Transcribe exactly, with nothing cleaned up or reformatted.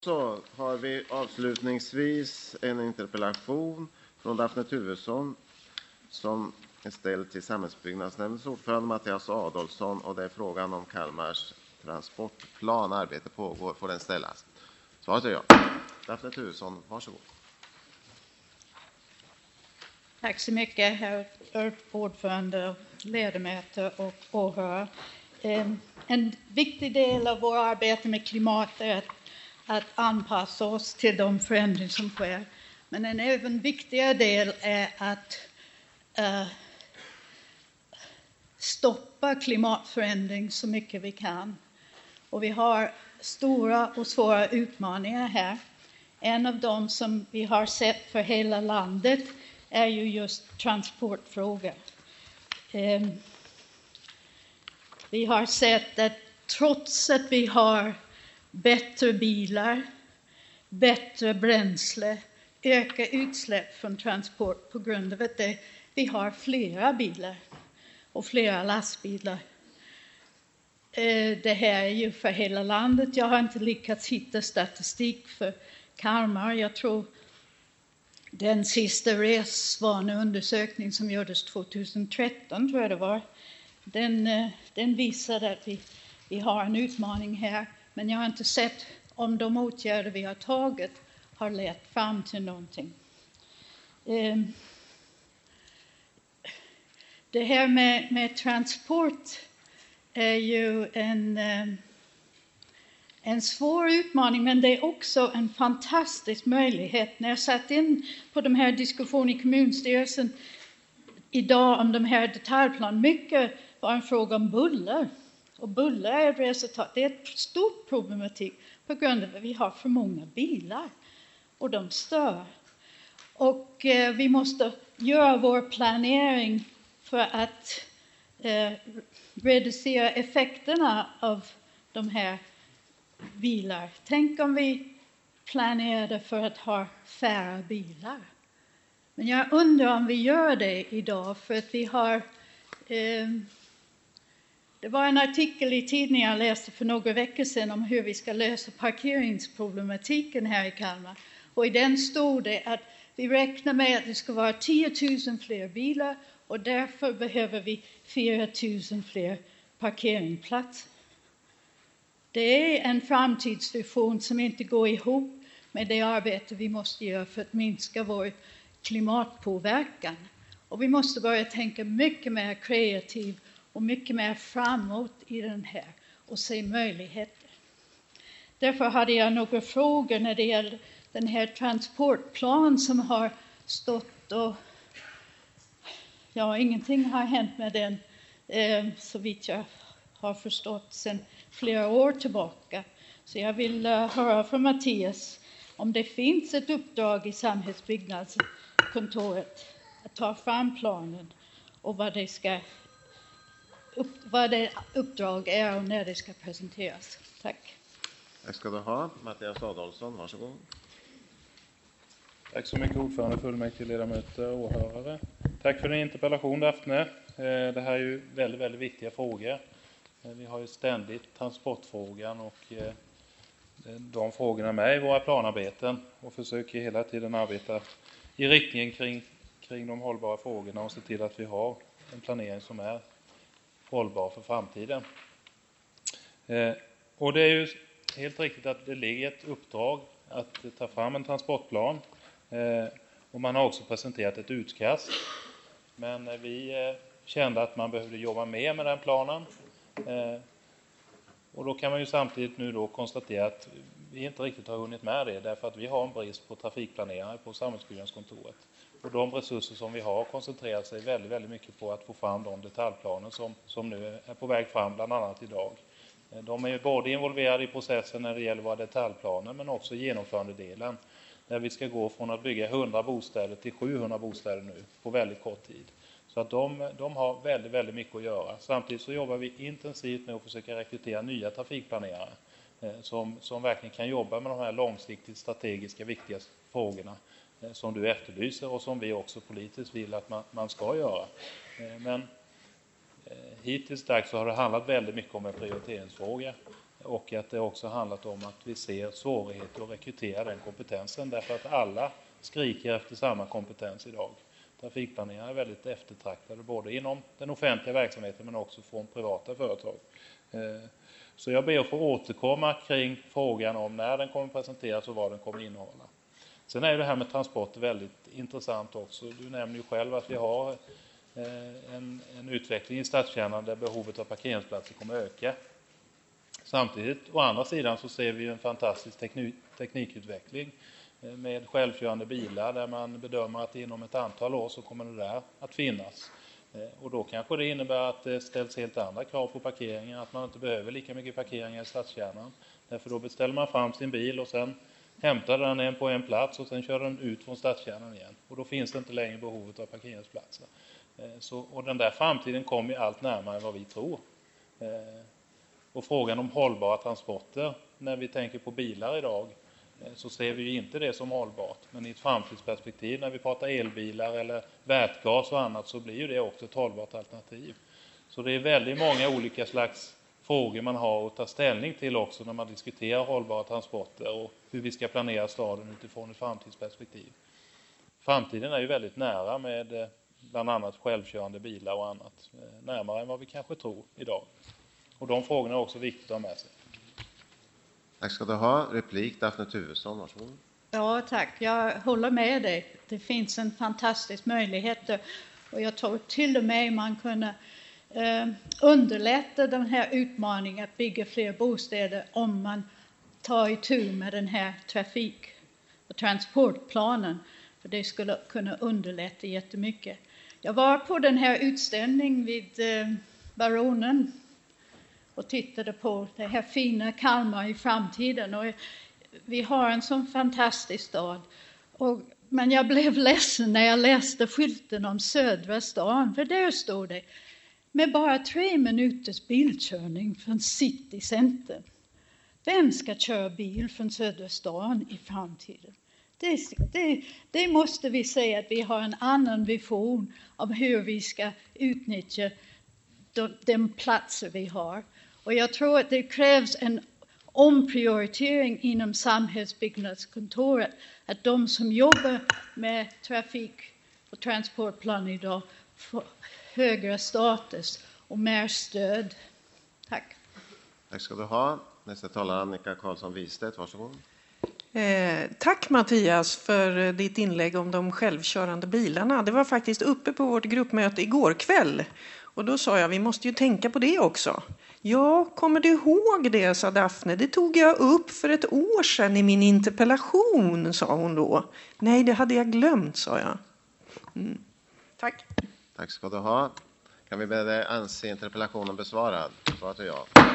Så har vi avslutningsvis en interpellation från Daphne Tuvesson som är ställd till Samhällsbyggnadsnämndens ordförande Mattias Adolfsson, och det är frågan om Kalmars transportplan. Arbete pågår, får den ställas. Svaret är ja. Daphne Tuvesson, varsågod. Tack så mycket, herr ordförande, ledamöter och åhörare. En viktig del av vårt arbete med klimat är att, att anpassa oss till de förändringar som sker. Men en även viktigare del är att uh, stoppa klimatförändring så mycket vi kan. Och vi har stora och svåra utmaningar här. En av dem som vi har sett för hela landet är ju just transportfrågor. Eh, vi har sett att trots att vi har bättre bilar, bättre bränsle, ökar utsläpp från transport på grund av att det, vi har flera bilar och flera lastbilar. Eh, det här är ju för hela landet. Jag har inte lyckats hitta statistik för Kalmar. Jag tror den sista resvaneundersökning som gjordes tjugohundratretton, tror jag det var, den, den visade att vi, vi har en utmaning här. Men jag har inte sett om de åtgärder vi har tagit har lett fram till någonting. Det här med, med transport är ju en... En svår utmaning, men det är också en fantastisk möjlighet. När jag satt in på de här diskussionerna i kommunstyrelsen idag om de här detaljplanen, mycket var en fråga om buller. Och buller är ett resultat. Det är ett stort problematik på grund av att vi har för många bilar och de stör. Och eh, vi måste göra vår planering för att eh, reducera effekterna av de här bilar. Tänk om vi planerade för att ha färre bilar. Men jag undrar om vi gör det idag, för att vi har... Eh, det var en artikel i tidningen jag läste för några veckor sedan om hur vi ska lösa parkeringsproblematiken här i Kalmar. Och i den stod det att vi räknar med att det ska vara tio tusen fler bilar och därför behöver vi fyra tusen fler parkeringsplatser. Det är en framtidsvision som inte går ihop med det arbete vi måste göra för att minska vår klimatpåverkan. Och vi måste börja tänka mycket mer kreativt och mycket mer framåt i den här och se möjligheter. Därför hade jag några frågor när det gäller den här transportplan som har stått och... Ja, ingenting har hänt med den eh, så vitt jag har förstått sedan flera år tillbaka. Så jag vill uh, höra från Mattias om det finns ett uppdrag i samhällsbyggnadskontoret att ta fram planen och vad det ska upp, vad det uppdrag är och när det ska presenteras. Tack. Tack ska du ha. Mattias Adolfsson, varsågod. Tack så mycket ordförande, fullmäktige, ledamöter och åhörare. Tack för din interpellation, Daphne. Det här är ju väldigt, väldigt viktiga frågor. Vi har ju ständigt transportfrågan och de frågorna med i våra planarbeten och försöker hela tiden arbeta i riktningen kring, kring de hållbara frågorna och se till att vi har en planering som är hållbar för framtiden. Och det är ju helt riktigt att det ligger ett uppdrag att ta fram en transportplan och man har också presenterat ett utkast. Men vi kände att man behövde jobba mer med den planen. Eh, och då kan man ju samtidigt nu då konstatera att vi inte riktigt har hunnit med det, därför att vi har en brist på trafikplanerare på Samhällsbyggnadskontoret. Och de resurser som vi har koncentrerar sig väldigt, väldigt mycket på att få fram de detaljplaner som, som nu är på väg fram, bland annat idag. Eh, de är ju både involverade i processen när det gäller våra detaljplaner, men också genomförandedelen, där vi ska gå från att bygga hundra bostäder till sjuhundra bostäder nu på väldigt kort tid. Så att de, de har väldigt, väldigt mycket att göra. Samtidigt så jobbar vi intensivt med att försöka rekrytera nya trafikplanerare eh, som, som verkligen kan jobba med de här långsiktigt strategiska viktiga frågorna eh, som du efterlyser och som vi också politiskt vill att man, man ska göra. Eh, men eh, hittills dags så har det handlat väldigt mycket om en prioriteringsfråga. Och att det också handlat om att vi ser svårigheter att rekrytera den kompetensen, därför att alla skriker efter samma kompetens idag. Trafikplanerare är väldigt eftertraktade både inom den offentliga verksamheten men också från privata företag. Så jag ber att få återkomma kring frågan om när den kommer presenteras och vad den kommer innehålla. Sen är det här med transporter väldigt intressant också. Du nämner ju själv att vi har en, en utveckling i stadskärnan där behovet av parkeringsplatser kommer att öka. Samtidigt, å andra sidan, så ser vi en fantastisk teknik, teknikutveckling med självkörande bilar där man bedömer att inom ett antal år så kommer det där att finnas. Och då kanske det innebär att det ställs helt andra krav på parkeringen, att man inte behöver lika mycket parkeringar i stadskärnan. Därför då beställer man fram sin bil och sen hämtar den en på en plats och sen kör den ut från stadskärnan igen. Och då finns det inte längre behovet av parkeringsplatser. Så, och den där framtiden kommer allt närmare vad vi tror. Och frågan om hållbara transporter, när vi tänker på bilar idag, så ser vi ju inte det som hållbart. Men i ett framtidsperspektiv, när vi pratar elbilar eller vätgas och annat, så blir ju det också ett hållbart alternativ. Så det är väldigt många olika slags frågor man har att ta ställning till också när man diskuterar hållbara transporter och hur vi ska planera staden utifrån ett framtidsperspektiv. Framtiden är ju väldigt nära med bland annat självkörande bilar och annat. Närmare än vad vi kanske tror idag. Och de frågorna är också viktigt att ha med sig. Tack ska du ha. Replik, Daphne Tuvesson, varsågod. Ja, tack. Jag håller med dig. Det finns en fantastisk möjlighet. Och jag tror till och med man kunde eh, underlätta den här utmaningen att bygga fler bostäder om man tar itu med den här trafik- och transportplanen. För det skulle kunna underlätta jättemycket. Jag var på den här utställningen vid eh, Baronen och tittade på det här fina Kalmar i framtiden. Och vi har en sån fantastisk stad. Och, men jag blev ledsen när jag läste skylten om södra stan. För där stod det med bara tre minuters bilkörning från citycenter. Vem ska köra bil från södra stan i framtiden? Det, det, det måste vi säga att vi har en annan vision av hur vi ska utnyttja de, de platser vi har. Och jag tror att det krävs en omprioritering inom samhällsbyggnadskontoret. Att de som jobbar med trafik- och transportplan idag får högre status och mer stöd. Tack. Tack ska du ha. Nästa talare Annika Karlsson-Wistedt, varsågod. Eh, tack Mattias för ditt inlägg om de självkörande bilarna. Det var faktiskt uppe på vårt gruppmöte igår kväll. Och då sa jag, vi måste ju tänka på det också. Ja, kommer du ihåg det, sa Daphne. Det tog jag upp för ett år sedan i min interpellation, sa hon då. Nej, det hade jag glömt, sa jag. Mm. Tack. Tack ska du ha. Kan vi be dig anse interpellationen besvarad? Svaret är ja.